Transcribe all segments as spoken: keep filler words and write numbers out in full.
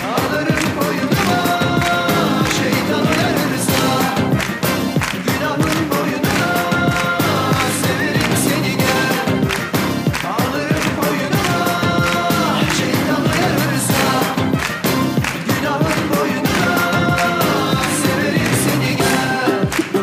Alırım koynuma şeytan uyarırsa, günahın boynuna severim seni gel. Alırım koynuma şeytan uyarırsa, günahın boynuna severim seni gel.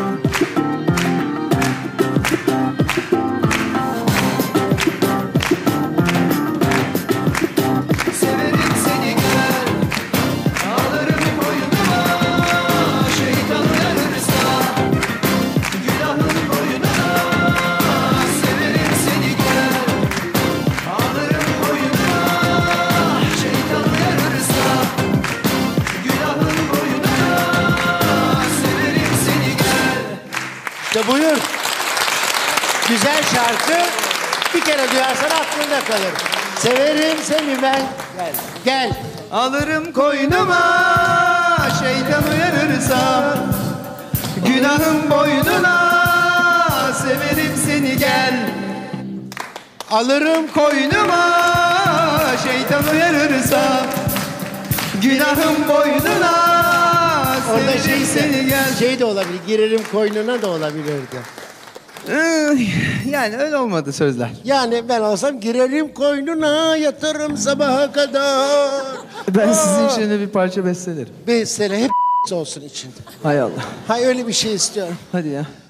Severim seni gel. Alırım koynuma şeytan uyarırsa, günahın boynuna severim seni gel. Alırım koynuma şeytan uyarırsa, günahın boynuna severim seni gel. İşte buyur. Güzel şarkı bir kere duyarsan aklında kalır. Severim seni ben. Gel. Gel. Alırım koynuma şeytan uyarırsa, günahın boynuna severim seni gel. Alırım koynuma şeytan uyarırsa, günahın boynuna Orada severim şey, seni gel. şey de olabilir. Girerim koynuna da olabilirdi. Yani öyle olmadı sözler. Yani ben olsam girerim koynuna yatırım sabaha kadar. Ben sizin için de bir parça bestelerim. Bir sene hep olsun içinde. Hay Allah. Hay öyle bir şey istiyorum. Hadi ya.